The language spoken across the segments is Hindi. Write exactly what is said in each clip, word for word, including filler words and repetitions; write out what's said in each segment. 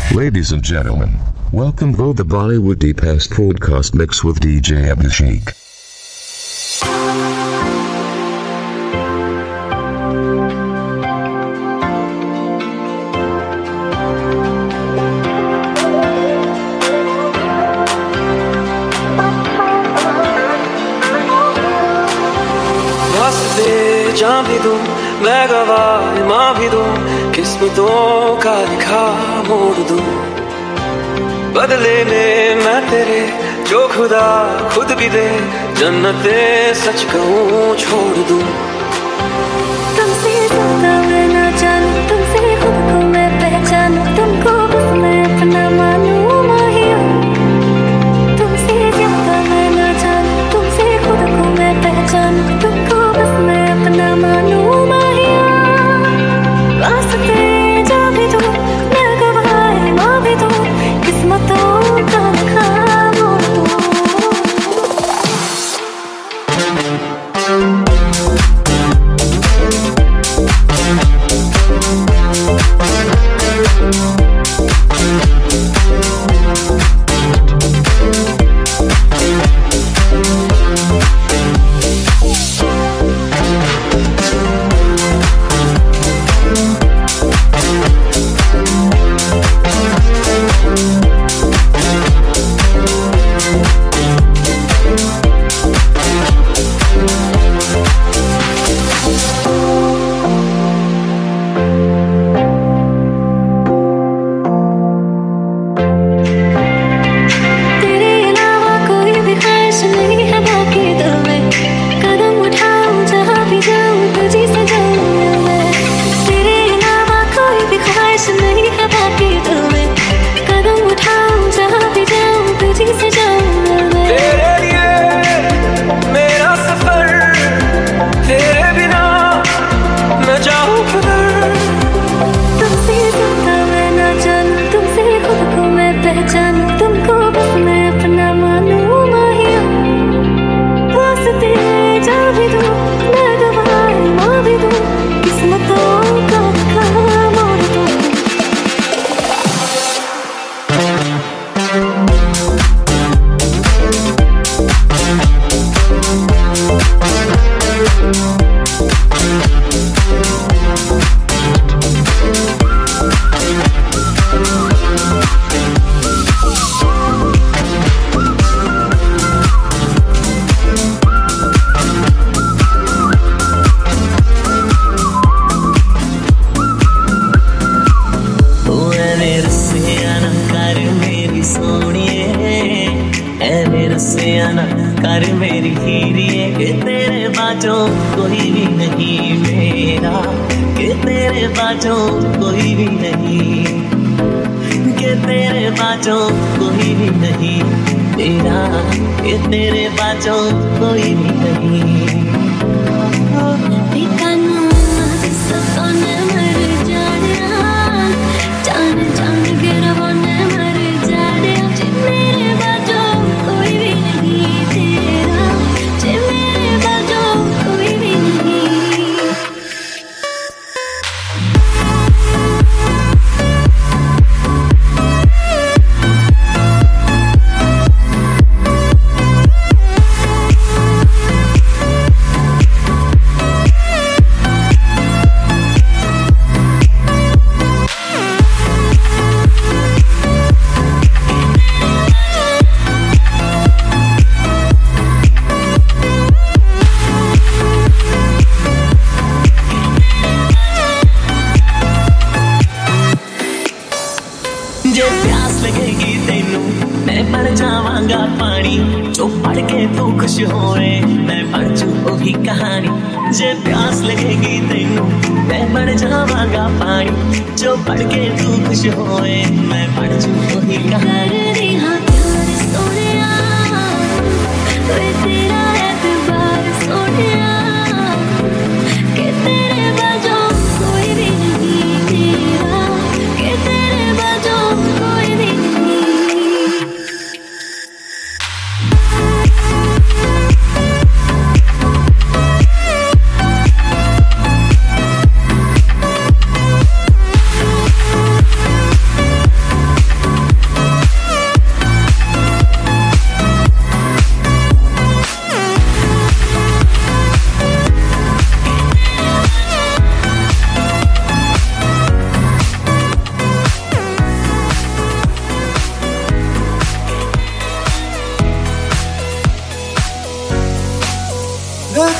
Ladies and gentlemen, welcome to the Bollywood Deep Past Podcast Mix with D J Abhishek. जान भी दूं मैं गवाह माँ भी दूं किस्मतों का लिखा मोड़ दूं बदले में मैं तेरे जो खुदा खुद भी दे जन्नते सच कहूँ छोड़ दूं तुमसे ज्यादा मैं ना जानूं तुमसे खुद को मैं पहचानूं तुमको बस मैं अपना मानूं माहिया तुमसे ज्यादा मैं ना जानूं तुमसे खुद को मैं पहचानूं तुमको बस मैं अपना मानूं माहिया वास्ते जा भी दूं मैं गवाह माँ भी दूं किस्मतों का लिखा मोड़ दूं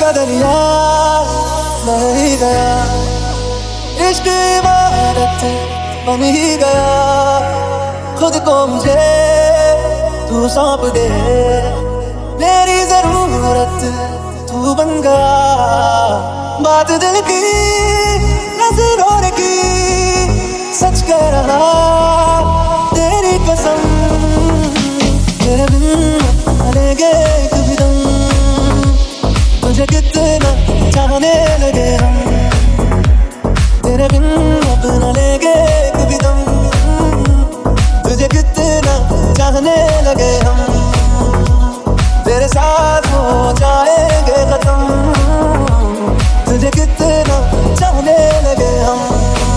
का दरिया बह ही गया, इश्क इबादत बन ही गया, खुद को मुझे तू सौंप दे, मेरी जरूरत तू बन गया, बात दिल की नजरों की सच कह रहा, तेरी कसम तेरे बिन लेंगे कभी दम, तुझे कितना चाहने लगे हम, तेरे बिन अपना लेंगे कभी दम, तुझे कितना चाहने लगे हम, तेरे साथ हो जाएंगे खत्म, तुझे कितना चाहने लगे हम।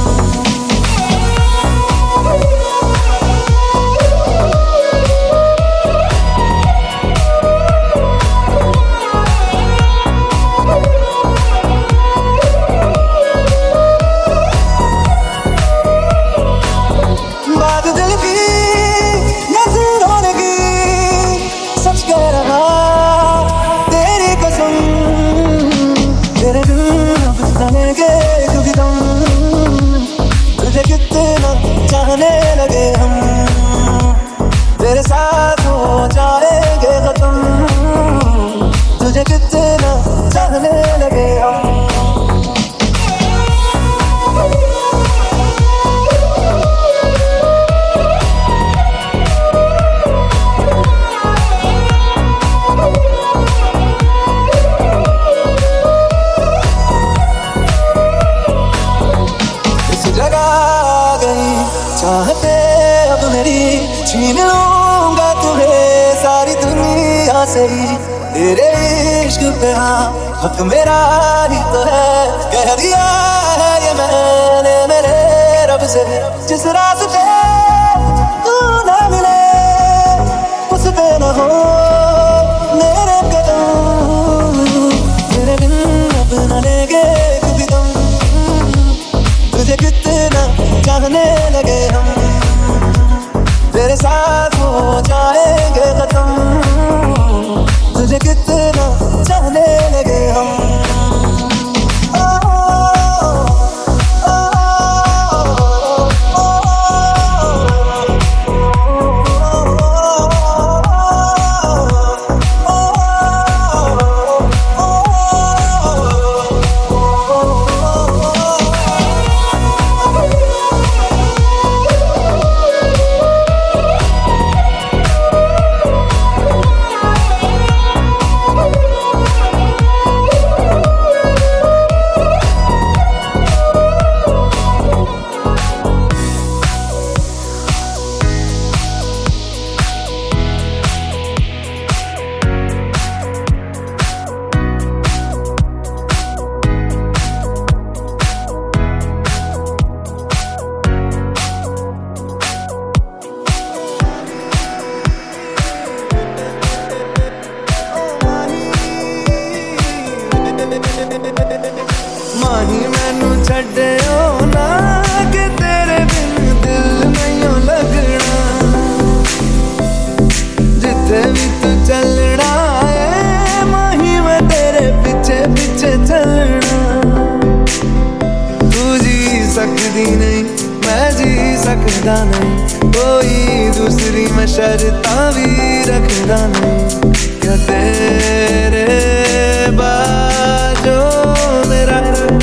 तुझे कितना चाहने लगे हम, तेरे साथ हो जाएंगे खत्म, तुझे कितना चाहने लगे हम। चाहते अब मेरी छीन लूंगा तुम्हें सारी दुनिया से ही, तेरे इश्क पे हाँ हक मेरा ही तो है, कह दिया है ये मैंने मेरे रब से, जिस रास्ते तू ना मिले उस पे न हो मेरे कदम, तेरे बिन अपना लेंगे कभी तुम, तुझे कितना चाहने लगे हम, तेरे साथ हो जाएंगे खत्म, तुझे कितना चाहने लगे हम। माही मैनू छड्डियो ना कि तेरे बिन दिल नहीं लगना, जिथे भी तू चलना है माही मैं तेरे पीछे पीछे चलना, तू जी सकदी नहीं मैं जी सकदा नहीं, कोई दूसरी मैं शर्तां भी रखदा नहीं, क्या तेरे बाजो मेरा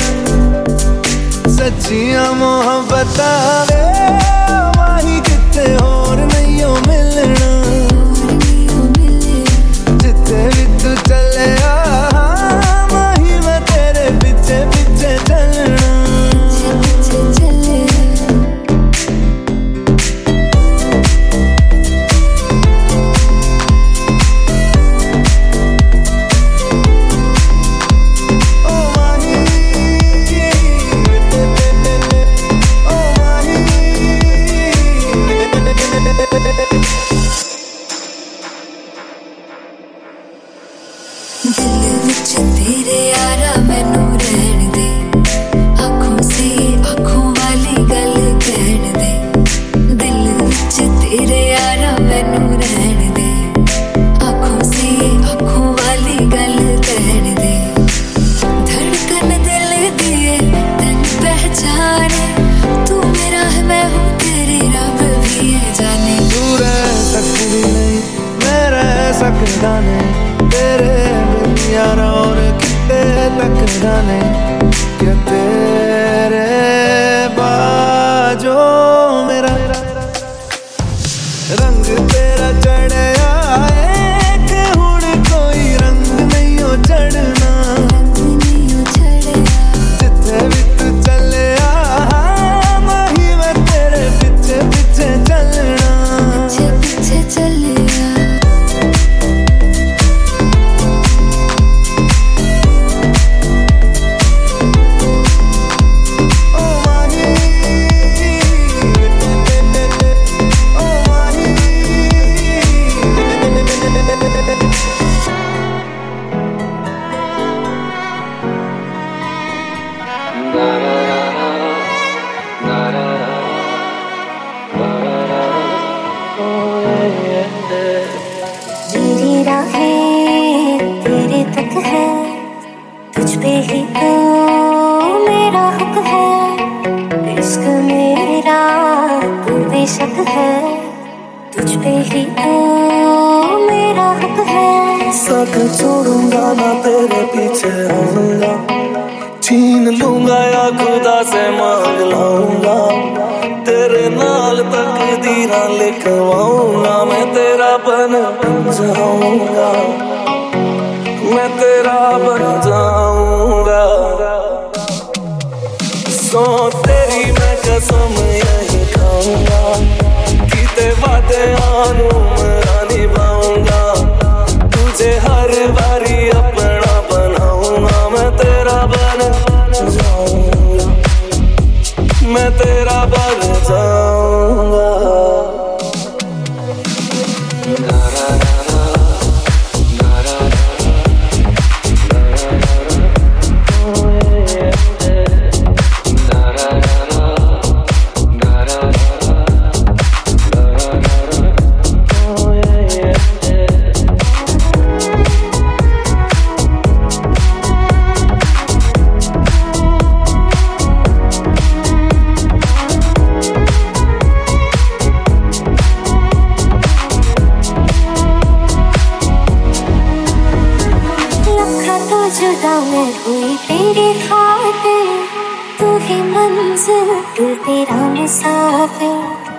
सच्चियां मोहब्बतां वे माही किते होर नहीं हो मिलना, जिथे भी तू चले माही मैं तेरे पीछे पीछे चलना। Oh, रंग तेरा चढ़या एक हुण कोई रंग नहीं हो चढ़ना जिथे भी तू चलिया माही मैं तेरे पीछे पीछे चलना पीछे पीछे चलिया मेरी राहें तेरे तक है तुझ पे ही तो मेरा हक है इश्क मेरा तू बेशक है तुझ पे ही तो मेरा हक है साथ छोड़ूंगा ना तेरे पीछे आऊंगा छीन लूंगा या खुदा से मांग लाऊंगा तेरे नाल तकदीरां लिखवाऊंगा मैं तेरा बन जाऊंगा मैं तेरा बन जाऊंगा सो तेरी मैं कसम यही खाऊंगा कीते वादे आनू मेरा निभाऊंगा तुझे हर बारी अपना बनाऊंगा मैं तेरा बन जाऊंगा मैं तेरा बन जाऊंगा जुदा मैं हुई तेरी खातिर तू ही मंजिल तू तेरा मुसाफिर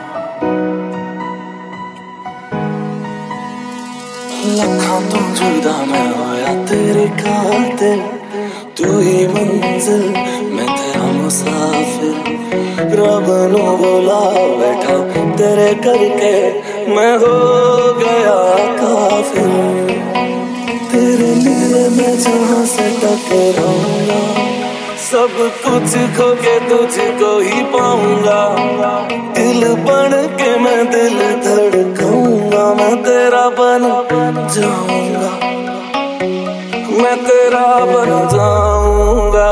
लखा तो जुदा मैं होया तेरे खातिर तू ही मंजिल मैं तेरा मुसाफिर रब नु बोला बैठा तेरे करके मैं हो गया काफिर तेरे लिए मैं जहाँ से टकराऊंगा सब कुछ खो के तुझको ही पाऊंगा दिल बन के मैं दिल धड़काऊंगा मैं तेरा बन जाऊंगा मैं तेरा बन जाऊंगा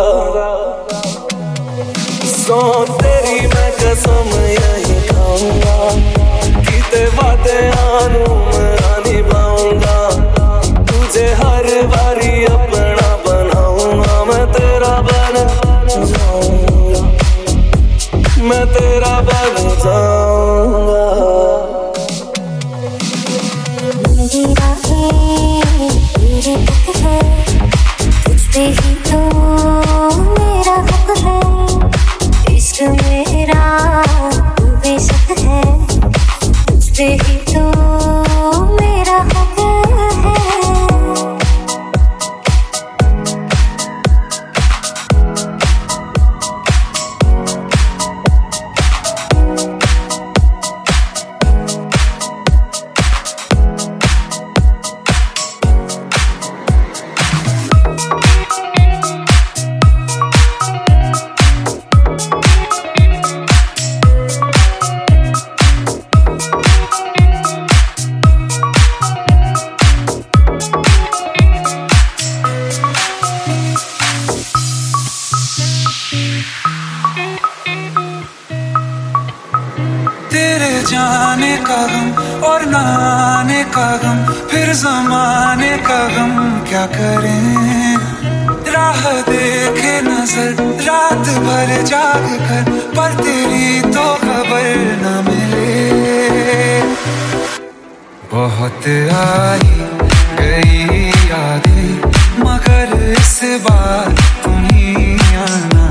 सो तेरी मैं कसम यही खाऊंगा कीते वादे आनू मेरा निभाऊंगा तुझे हर बारी अपना बनाऊंगा मैं तेरा बन जाऊंगा मैं तेरा बन जाऊंगा मेरी राहें तेरे तक है तुझ पे ही तो मेरा हक है इश्क मेरा तू बेशक है तुझ पे ही तो मेरा हक है जाने का गम और ना आने का गम फिर जमाने का गम क्या करें राह देखे नजर रात भर जाग कर पर तेरी तो खबर न मिले बहुत आई गई यादें मगर इस बार तुम ही आना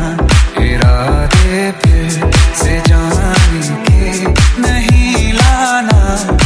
इरादे फिर से जान के नहीं लाना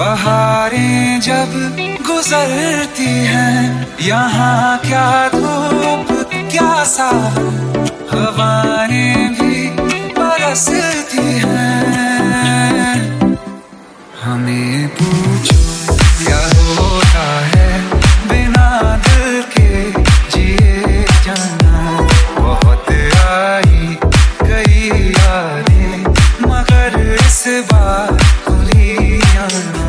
बहारें जब गुजरती हैं, यहाँ क्या धूप क्या सावन, हवाएं भी बरसती हैं। हमें पूछो क्या होता है बिना दिल के जिए जाना, बहुत आई कई यादें मगर इस बार भूली आना।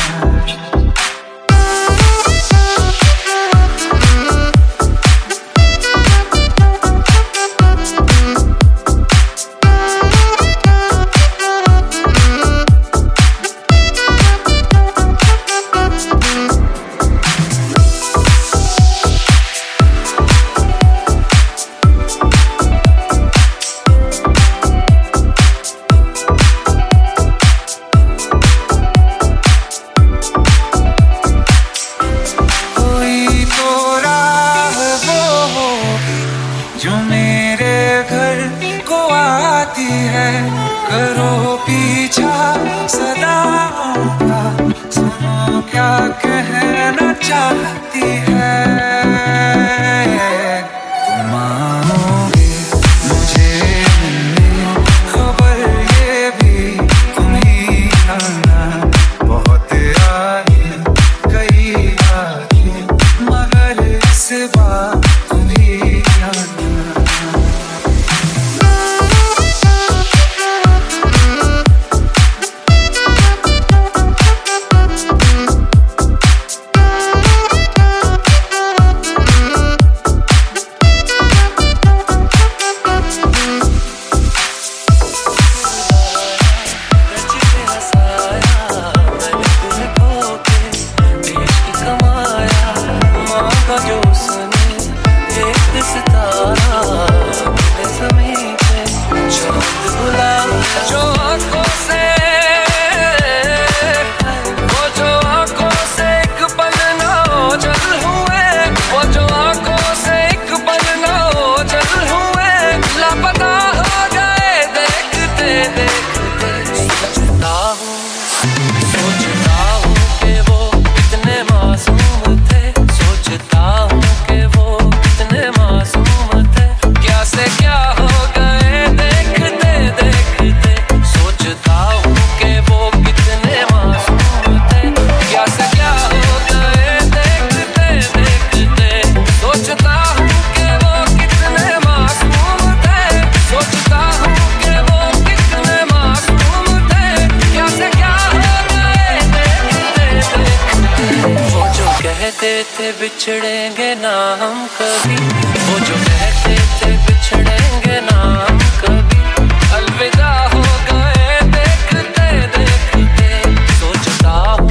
बिछड़ेंगे ना हम कभी, वो जो कहते थे बिछड़ेंगे ना हम कभी, अलविदा हो गए देखते देखते, सोचता हूँ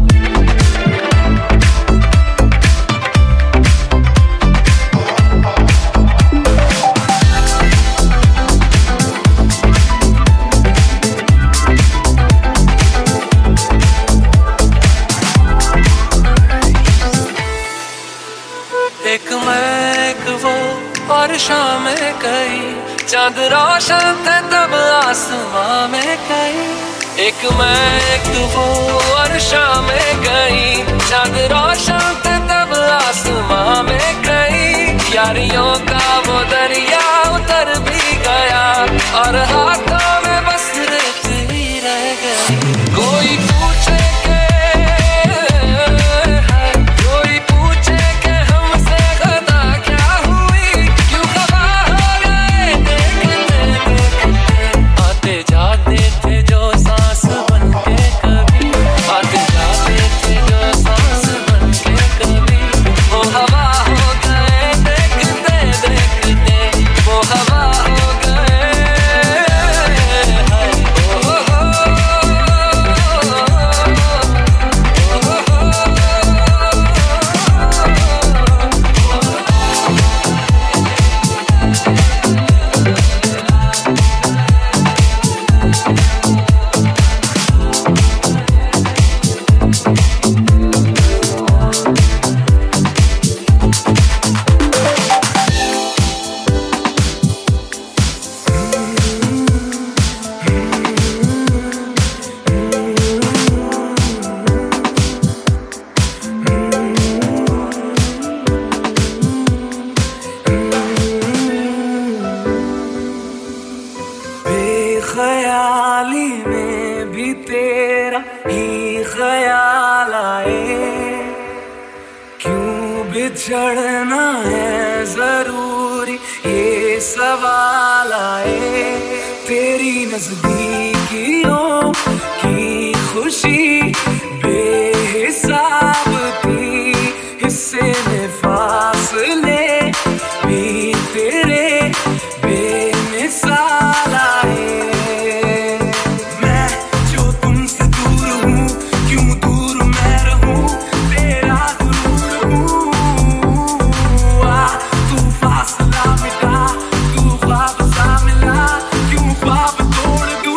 एक मैं एक वो और शाम में कई, चांद रोशन थे तब आसमां में कई। एक मैं एक वो और शाम में गई, चांद रोशन थे तब आसमां में कई। यारियों का वो दरिया उतर भी गया और हाथों में बस रेत ही रह गई। कोई पूछे वो हवा हो गए चढ़ना है जरूरी, ये सवाल आए तेरी नजदीकियों की खुशी बेहिसाब थी, हिस्से में फासले भी तेरे बेमिसाल आए। मैं जो तुमसे दूर हूँ, क्यों दूर मैं रहूँ, तेरा दूर हूँ। आ तू फासला मिटा, तू ख्वाब सा मिला, क्यों ख्वाब तोड़ दूँ।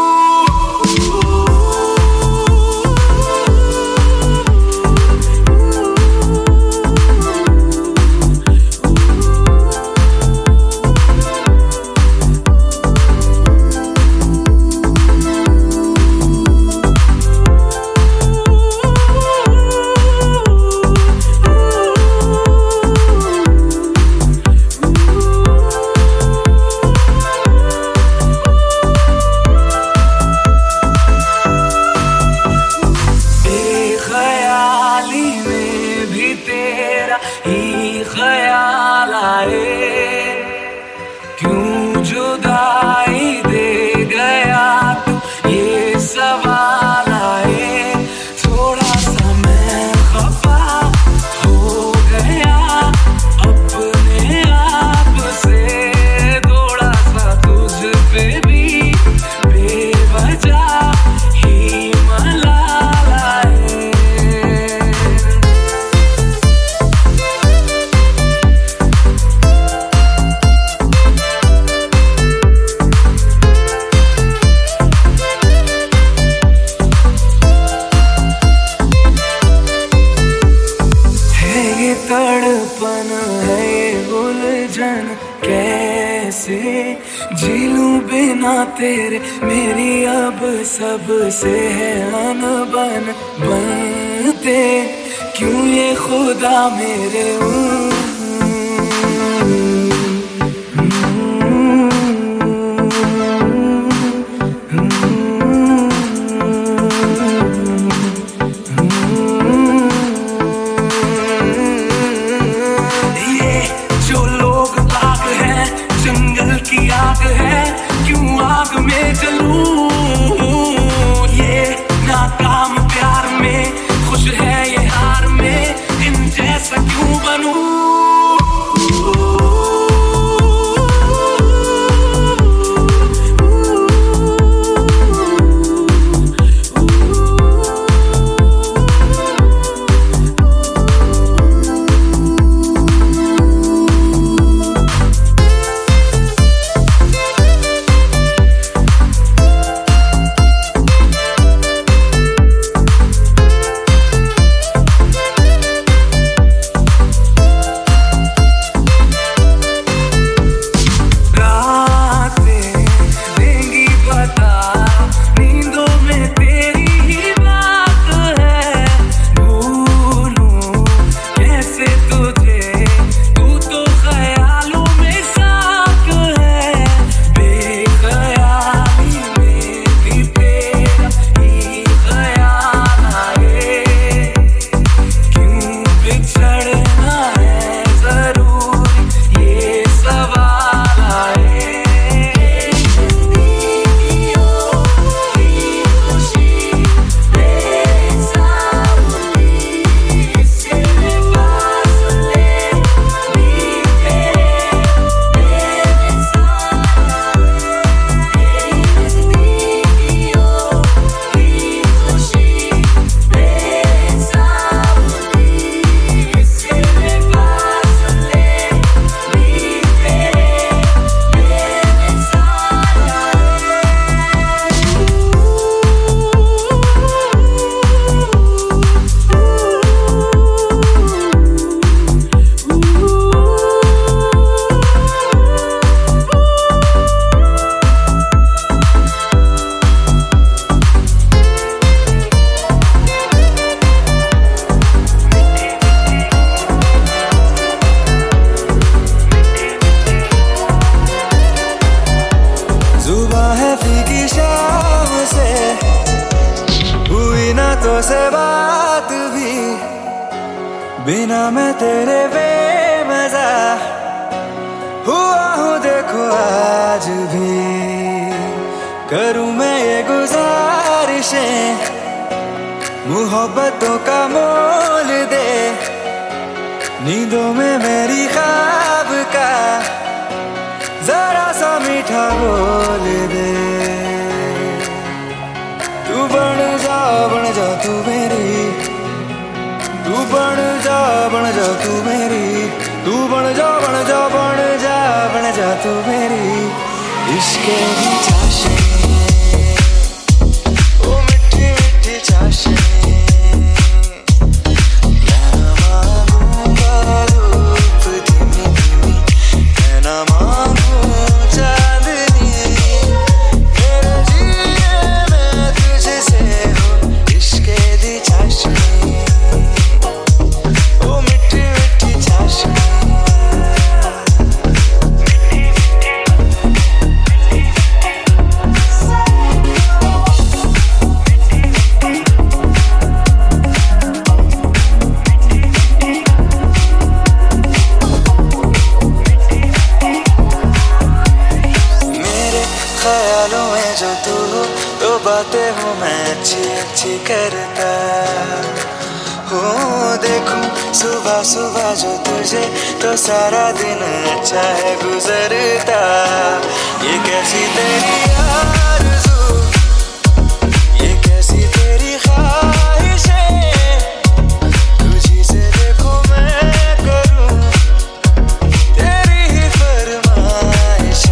ही ख्याल आए, क्यों जुदाई दे गया तू, ये सवाल आए। थोड़ा सा मैं खफा हो गया अपने आप से, थोड़ा सा तुझ पे भी बेवजह ही मलाल आए। तड़पन है ये उलझन, कैसे जी लूं बिना तेरे, मेरी अब सबसे है अनबन। बनते क्यों ये खुदा मेरे की आग है, क्यों आग में जलूं। ये नाकाम प्यार में खुश है ये हार में, इन जैसा क्यों बनूं। करूं मैं ये गुजारिशें, मोहब्बतों का मोल दे, नींदों में मेरी ख्वाब का जरा सा मीठा बोल दे। तू बन जा बन जा तू मेरी, तू बन जा बन जा तू मेरी, तू बन जा बन जा बन जा बन जा तू मेरी। इश्क की चाशनी, ओ मिठी मिठी चाशनी, मैं ना मांगूंगा धूप धीमी धीमी, मैं ना मांगूं चांदनी, मेरे जिए मैं तुझसे हो। इश्क की चाशनी, ओ मिठी मिठी चाशनी। ख्यालों में जो तू हो, तो बातें हूँ मैं अच्छी अच्छी करता हूँ। देखूं सुबह सुबह जो तुझे, तो सारा दिन अच्छा है गुजरता। ये कैसी तेरी आरज़ू, ये कैसी तेरी ख्वाहिशें, तुझी से देखो मैं करूं तेरी ही फरमाइशें।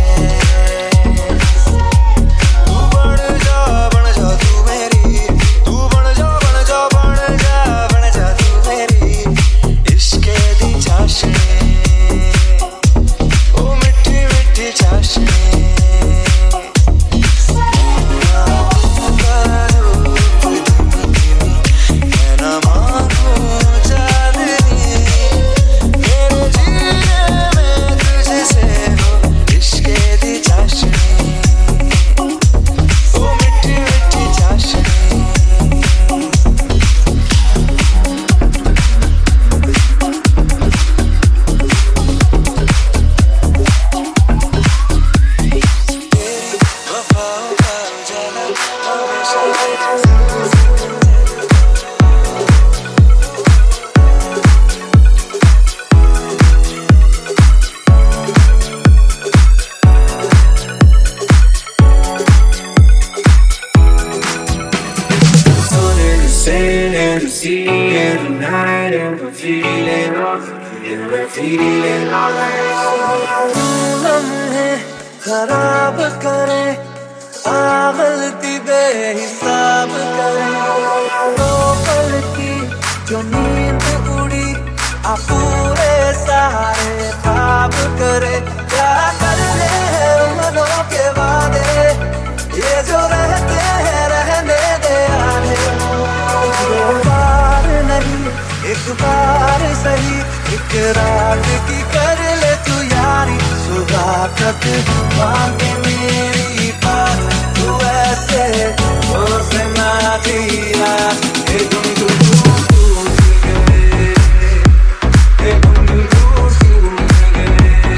खराब करे आ गलती बेहिसाब करे, दो पल की जो नींद उड़ी आ पूरे सारे ख्वाब करे। क्या कर ले मनों के वादे, ये जो रहते हैं रहने दे आने। दो बार नहीं एक बार सही, एक रात की कर ले तू यारी। सुबह तक मांगे मेरी बात, तू ऐसे हो से ना दिया। ए तुम दूर दूर गए, ए तुम दूर दूर गए।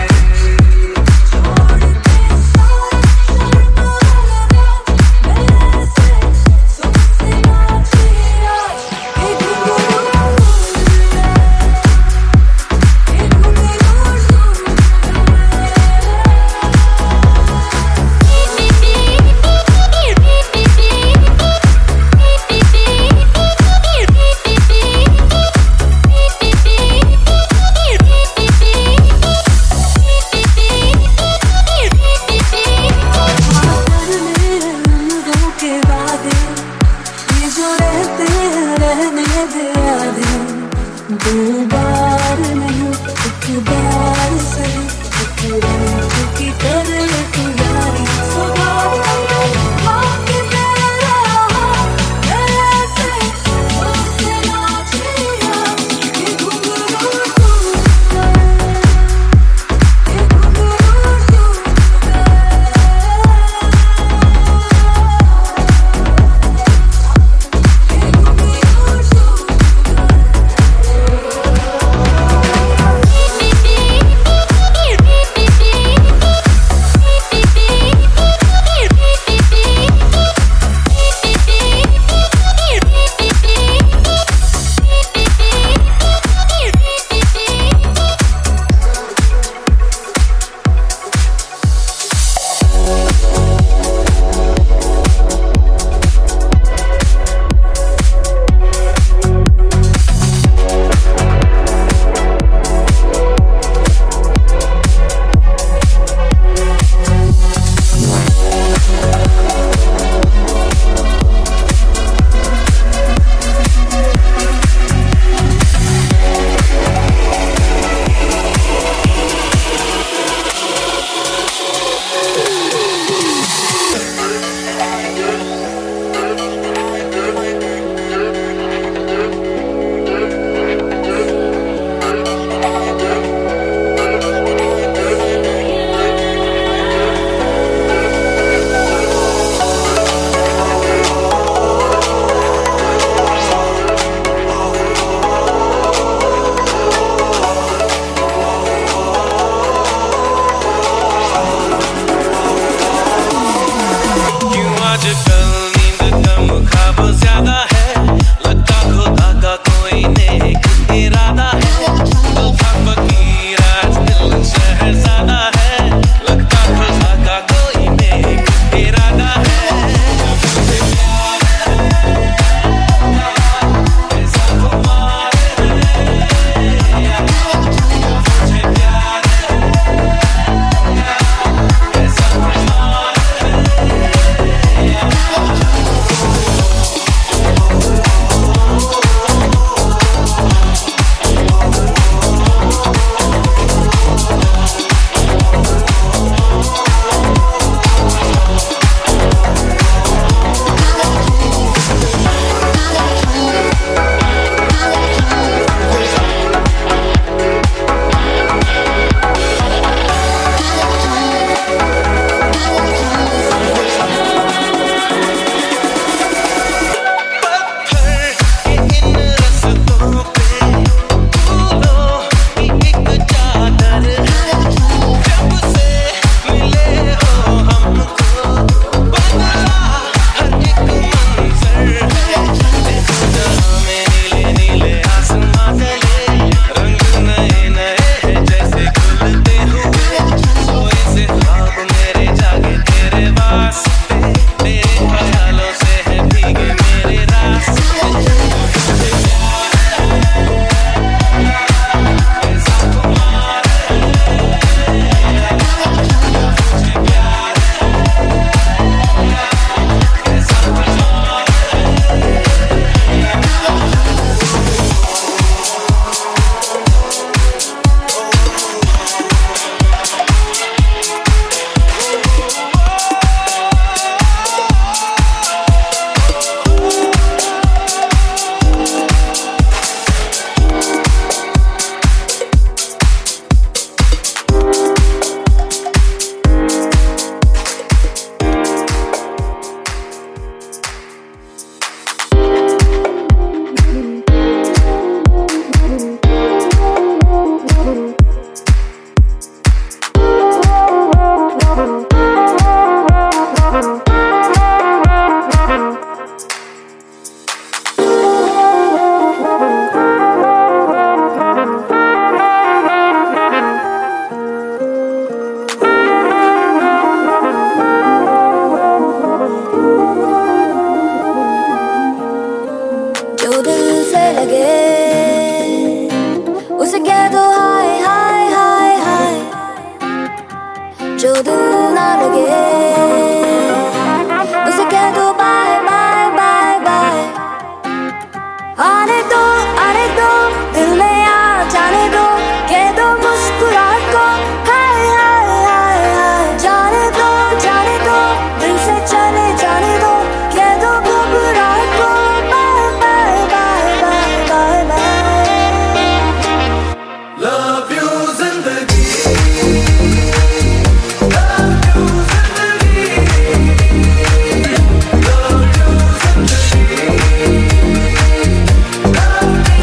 तो दिल ना लगे उसे कह दो बाय बाय बाय बाय आने दो आने दो दिल में आ जाने दो कह दो मुस्कुराहट को हाय हाय हाय हाय जाने दो जाने दो दिल से चले जाने दो कह दो घबराहट को bye bye bye bye bye bye Love you जिंदगी Love you जिंदगी Love you जिंदगी Love me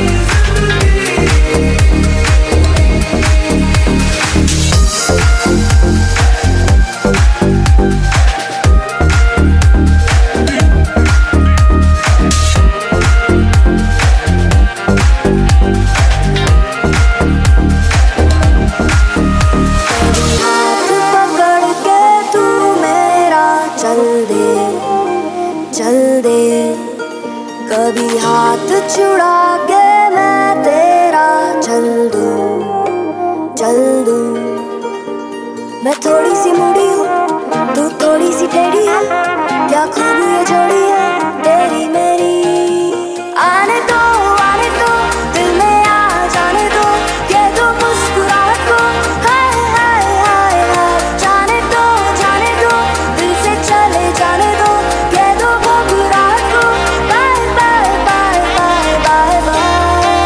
हाथ पकड़ के तू मेरा चल दे चल दे कभी हाथ छुड़ा के मैं तेरा चल दूं चल दूं मैं थोड़ी सी मुड़ी हूँ तू थोड़ी सी टेढ़ी है क्या खूब ये जोड़ी है तेरी मेरी आने दो आने दो दिल में आ जाने दो कह दो मुस्कुराहट को हाय हाय हाय हाय जाने दो जाने दो दिल से चले जाने दो कह दो घबराहट को bye bye bye bye bye bye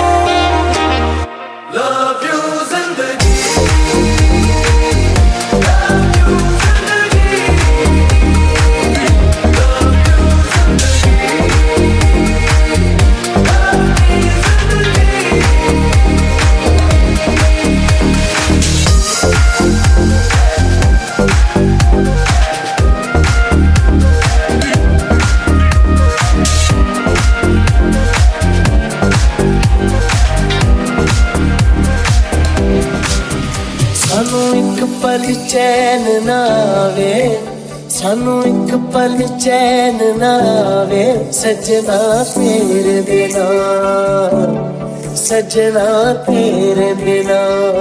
Love you जिंदगी Love you जिंदगी Love you सानू एक पल चैन ना आवे सानू एक पल चैन ना आवे सजना तेरे बिना सजना तेरे बिना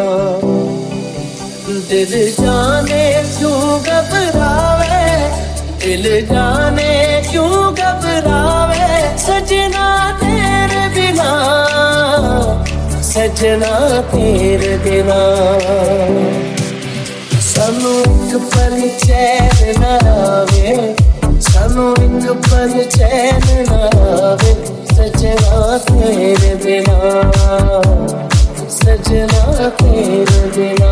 दिल जाने क्यों घबरावे दिल जाने क्यों घबरावे सजना तेरे बिना सजना तेरे बिना सानू एक पल चैन ना आवे सानू एक पल चैन ना आवे सजना तेरे बिना सजना तेरे बिना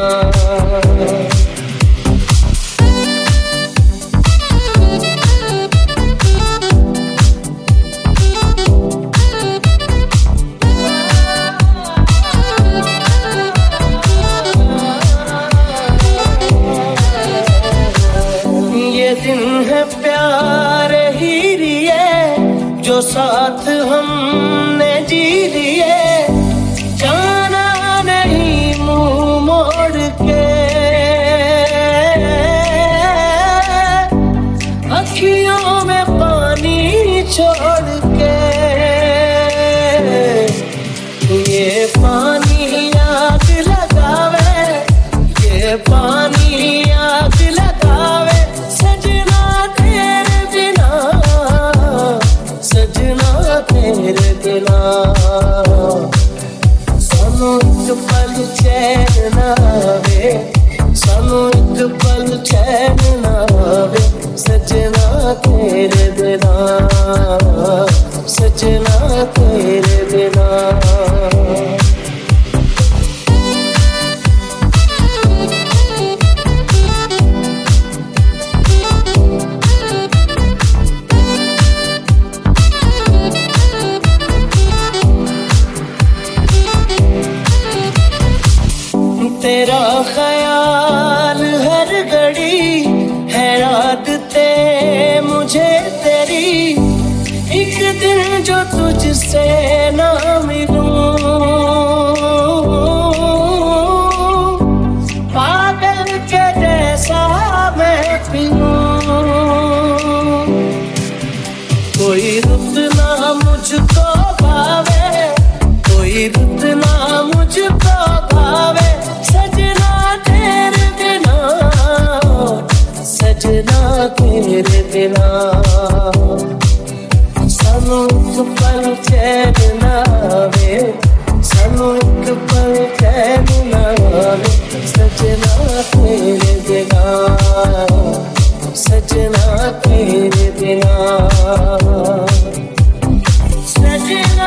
ये दिन है प्यार ही लिए जो साथ हमने जी लिए जाना नहीं मुंह मोड़ के अखियों में पानी छोड़ के ये पानी आग लगावे ये पानी आग लगावे सजना तेरे बिना सजना तेरे बिना सानू एक पल चैन ना आवे सानू एक पल चैन ना आवे सजना तेरे बिना सजना तेरे बिना तेरा ख्याल हर घड़ी है आदतें मुझे तेरी एक दिन जो तुझसे ना मिलूं पागल के जैसा मैं पीऊं कोई रुत ना मुझको भावे कोई रुत ना मुझको भावे सजना तेरे बिना देना सानू एक पल चैन ना आवे सानू एक पल चैन ना आवे सजना तेरे बिना सजना तेरे बिना सजना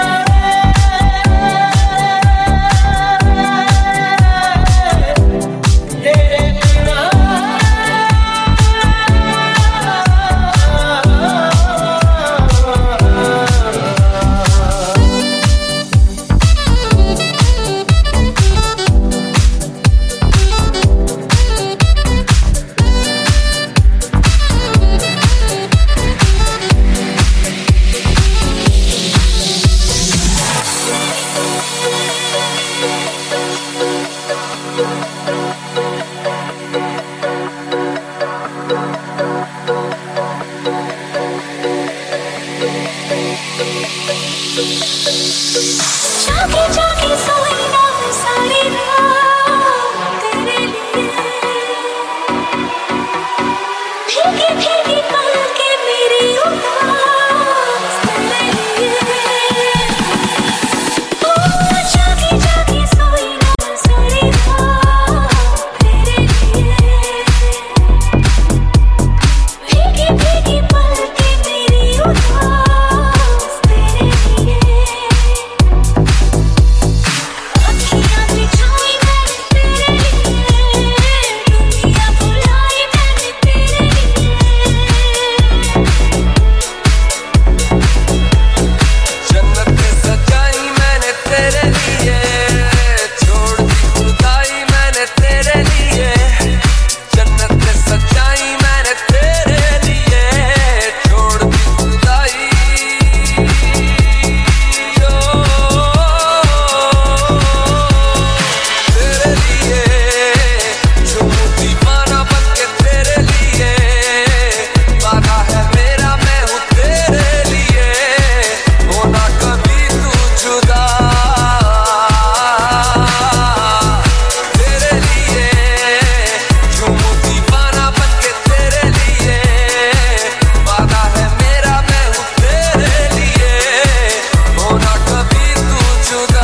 जाके जाके सोई ना मैं सारी रात तेरे लिए भीगी भीगी पलकें मेरी उदास तेरे लिए ओ जाके जाके सोई ना मैं सारी रात तेरे लिए भीगी भीगी पलकें मेरी उदास तेरे लिए अखियाँ बिछाई मैंने तेरे लिए दुनिया बुलाई मैंने तेरे लिए जन्नत सजाई मैंने तेरे लिए छोड़ दी खुदाई मैंने तेरे लिए जन्नत सजाई मैंने तेरे लिए छोड़ दी खुदाई ओ तेरे लिए झूमू दीवाना बनके तेरे लिए वादा है मेरा मैं हूँ तेरे लिए होना कभी तू जुदा तेरे लिए झूमू दीवाना बनके तेरे लिए वादा है मेरा मैं हूँ तेरे लिए होना कभी तू जुदा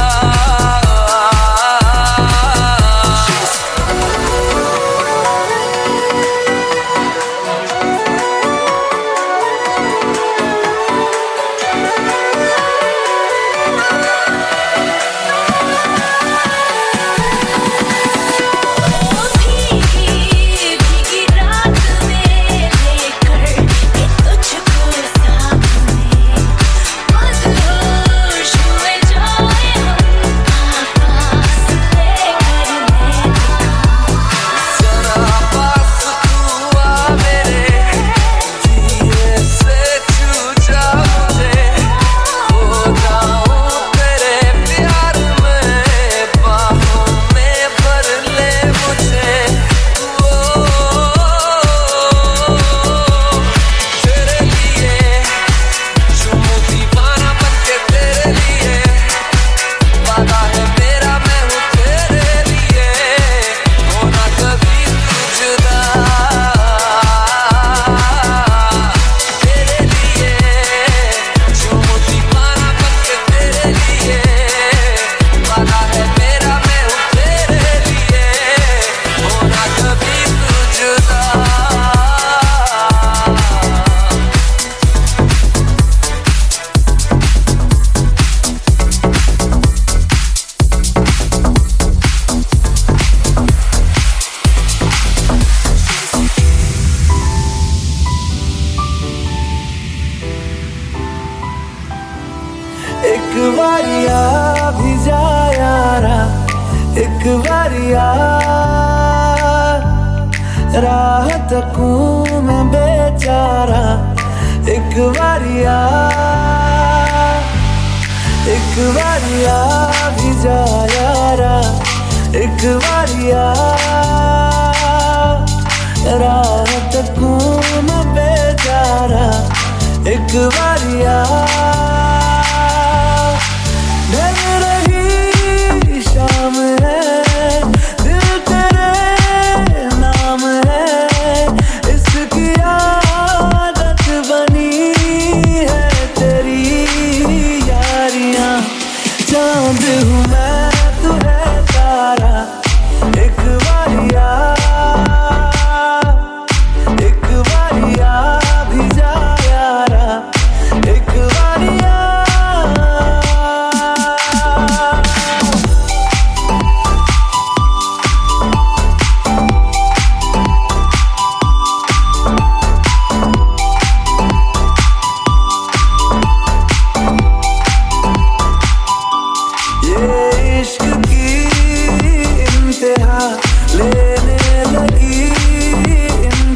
भीगी भीगी रात में लेकर के तुझको साथ में मदहोश हुए जाए हम आकाश लेकर मैं जरा पास तू आ मेरे धीरे से छू जा मुझे हो जाऊं तेरे प्यार में बाहों में भर ले मुझे ओ तेरे लिए झूमू दीवाना बनके तेरे लिए वादा है मेरा मैं हूँ तेरे लिए होना कभी तू जुदा तेरे लिए झूमू दीवाना बनके तेरे लिए वादा है मेरा मैं हूँ तेरे लिए होना कभी तू जुदा एक बारी आ भी जा यारा एक बारी आ राह तकूं मैं बेचारा एक बारी आ एक बारी आ भी जा यारा एक बारी आ राह तकूं मैं बेचारा एक बारी आ ढल रही शाम है दिल तेरे नाम है इसकी आदत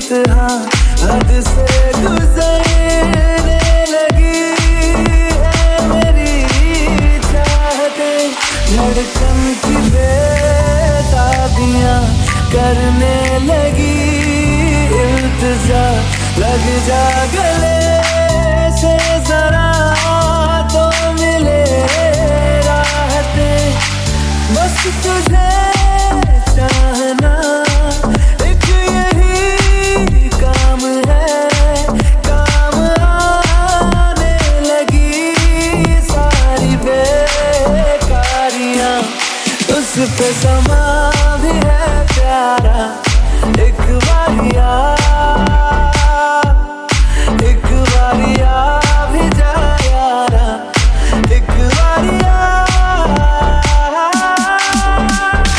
इंतहा हद से गुजरने लगी है मेरी चाहते धड़कन की बेताबियां करने लगी इल्तिजा लग जा गले से जरा तो मिले राहते बस तुझे चाहना एक यही काम है काम आने लगी सारी बेकारियां उस पे समा भी है प्यारा एक बारिया एक बारिया भी जा यारा एक बारिया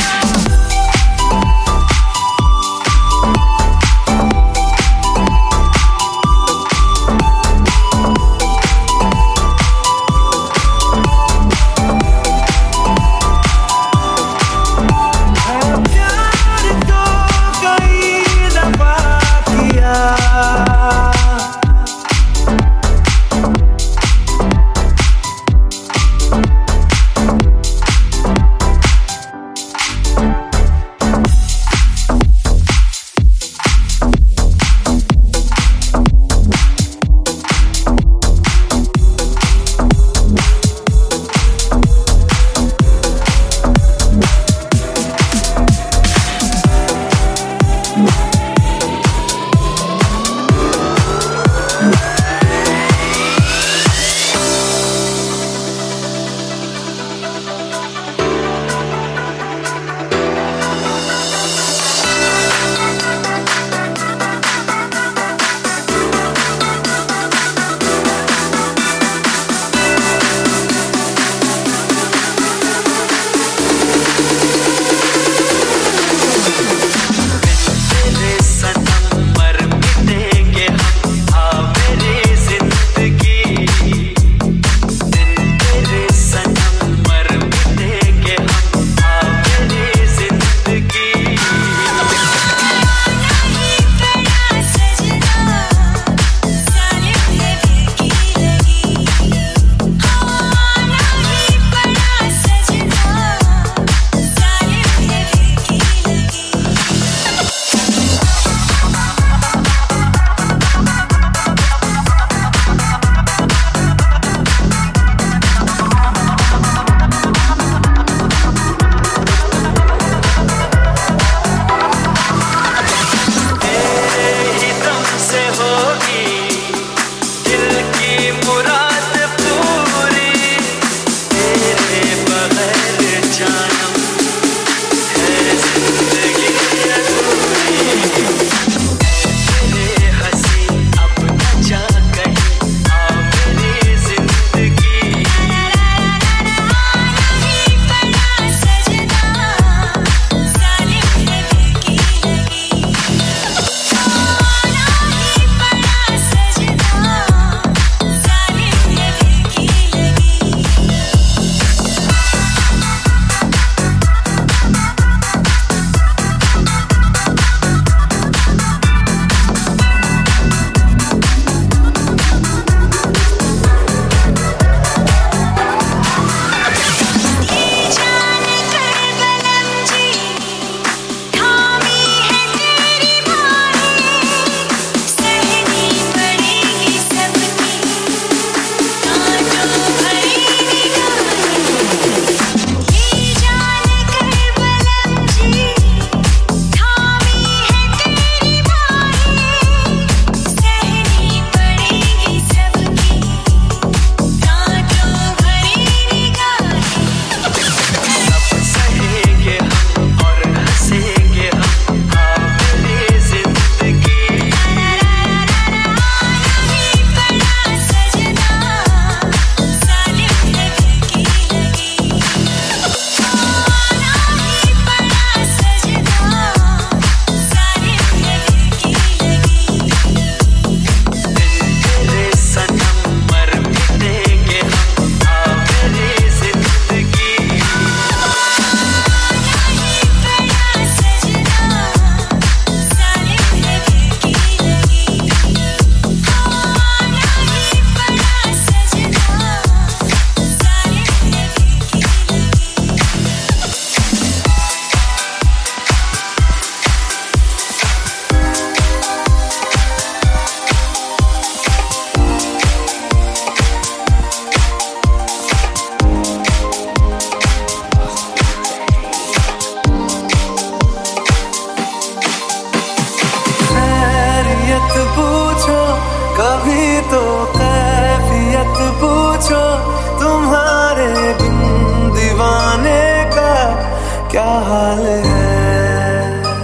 कभी तो कैफियत पूछो तुम्हारे बिन दीवाने का क्या हाल है।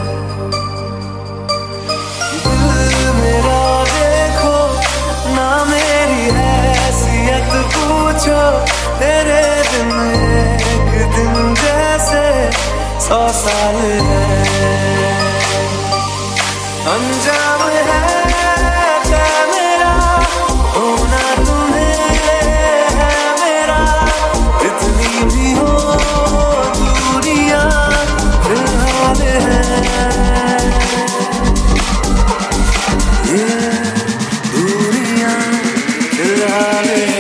दिल मेरा देखो ना मेरी हैसियत पूछो, तेरे दिन एक दिन जैसे सौ साल है। अंजाम है तय मेरा, होना तुम्हें है मेरा, इतनी भी हो दूरियां फिलहाल है। ये दूरियां फिलहाल है।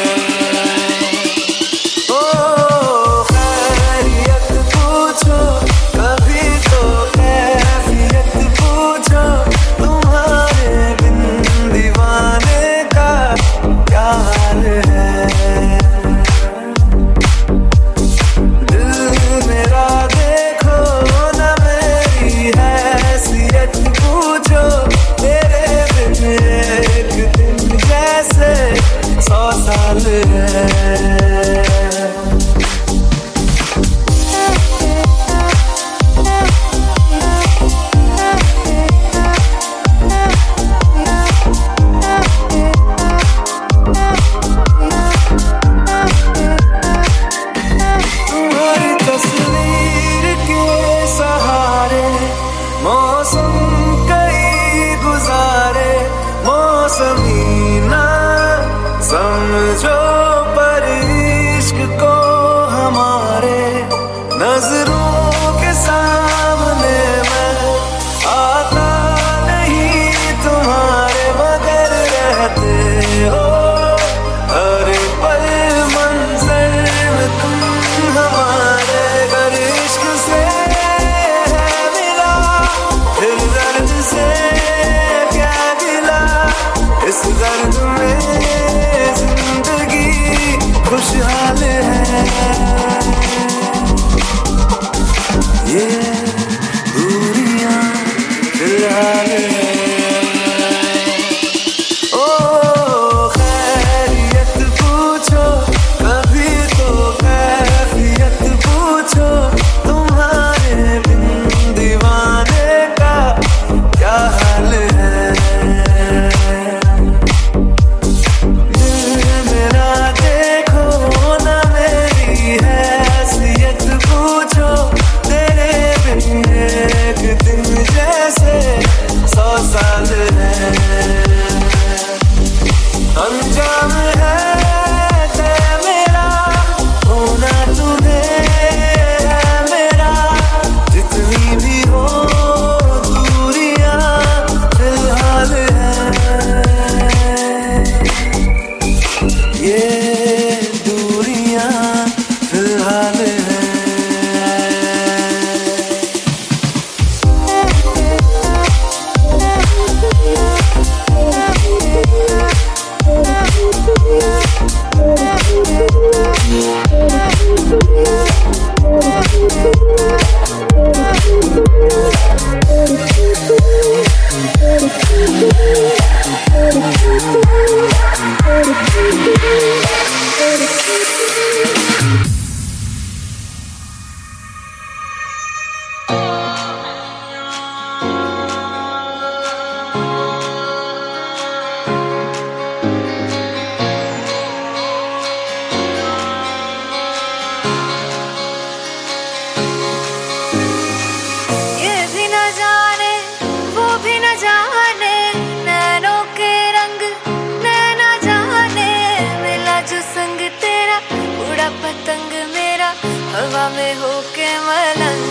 खुशहाल है ये दूरियां फिलहाल है। ओ खैरियत पूछो कभी तो कैफियत पूछो, तुम्हारे बिन दीवाने का क्या हाल है। अंजाम है तय मेरा, होना तुम्हें है मेरा, जितनी भी हो दूरियां फिलहाल है। ये दूरियां फिलहाल है। पतंग मेरा हवा में होके मलंग,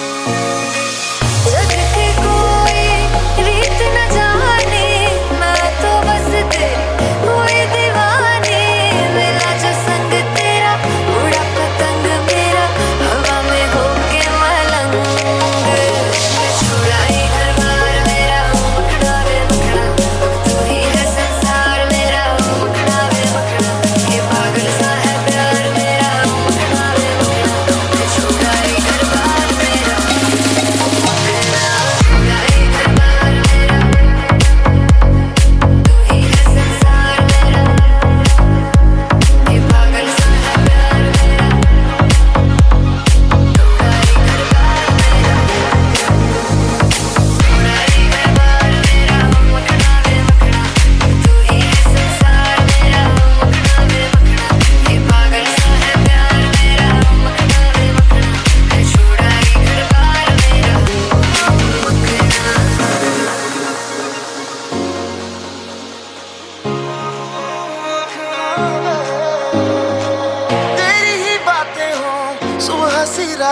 जग की कोई रीत न जाने, मैं तो बस तेरी हुई दीवानी। मिला जो संग तेरा उड़ा पतंग मेरा हवा में होके मलंग, छुड़ाई हर बार मेरा मुखड़ा वे मुखड़ा, तू ही है संसार मेरा मुखड़ा वे मुखड़ा, ये पागल सा है प्यार मेरा मुखड़ा वे मुखड़ा।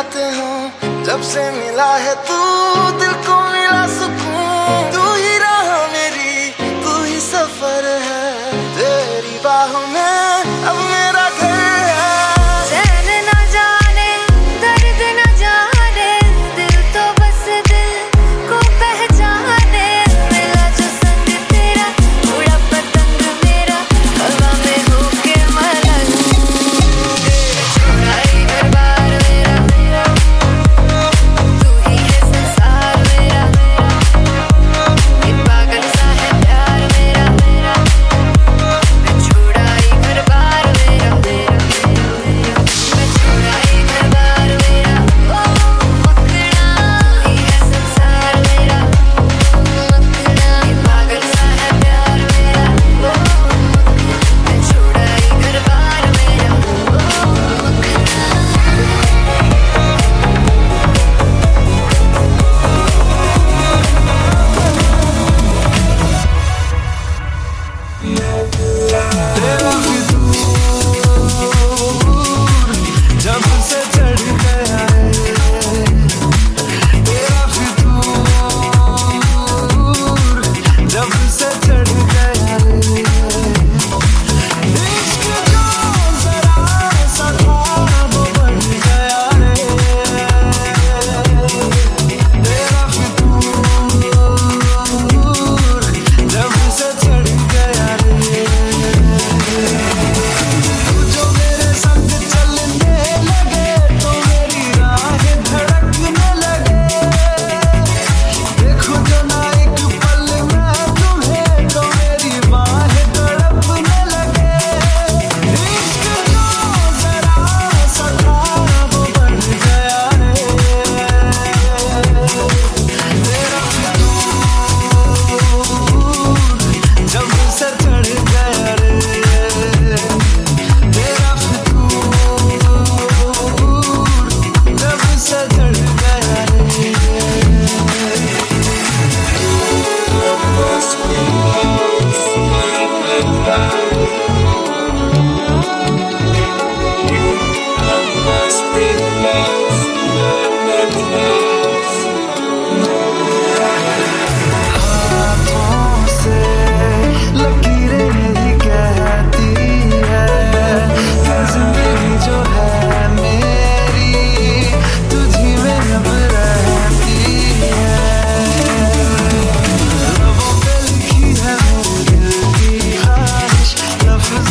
जाते हो जब से मिला है तू दिल को मिला सुकून तू ही राह मेरी तू ही सफर है तेरी बाहों में अब मेरा घर है चैन न जाने दर्द न जाने दिल तो बस दिल को पहचाने मिला जो संग तेरा उड़ा पतंग मेरा हवा में होके मलंग छोड़ा ही घर बार मेरा तू ही है संसार मेरा ये पागल सा है प्यार मेरा मैं छोड़ा ही घर बार मेरा मैं छोड़ा ही घर बार मेरा ओ मखना तू ही है संसार मेरा मखना ये पागल सा है प्यार मेरा मैं छोड़ा ही घर बार मेरा तेरा फितूर जब से चढ़ गया है तेरा फितूर जब से चढ़ गया है इश्क जो जरा सा था वो बढ़ गया है तेरा फितूर जब से चढ़ गया है जो मेरे संग चलने लगे तो मेरी राहें धड़कने लगे देखो जो ना एक पल में तुम्हें तो मेरी बाहें तड़पने लगे इश्क जो जरा सा था वो बढ़ गया है तेरा फितूर जब से चढ़ गया रे तेरा फितूर जब से चढ़ गया रे हाथों से लकीरें यही कहती है जिंदगी जो है मेरी तुझी में अब रहती है लबों पे लिखी है मेरे दिल की ख्वाहिश लफ्ज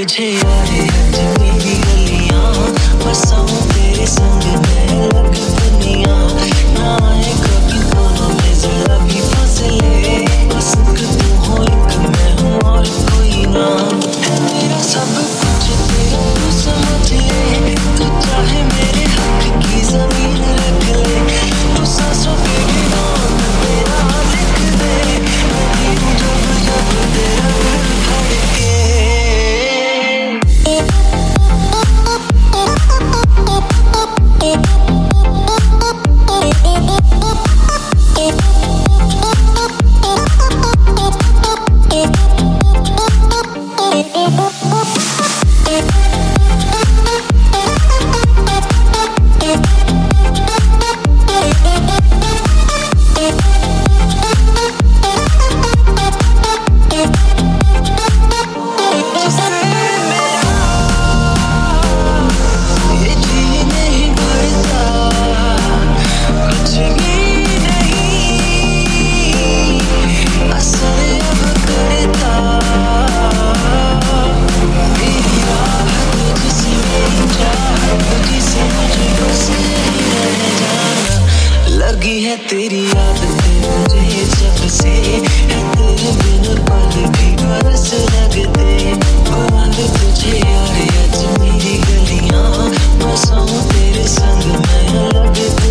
तुझे यार आज मेरी गलियां बसाऊं तेरे संग मैं अलग दुनिया ना आए कभी दोनों में जरा भी फासले बस एक तू हो एक मैं हूँ और कोई ना है मेरा सब कुछ तेरा तू समझ ले तू चाहे मेरे हक की जमीन रख ले तू सांसों पे भी नाम तेरा लिख दे मैं हूँ जब जब तेरा दिल धड़के लगी है तेरी आदतें मुझे जब से है तेरे बिन पल भी बरस लगते बुलांद तुझे यार आज मेरी गलियां बसाऊं तेरे संग मैं अलग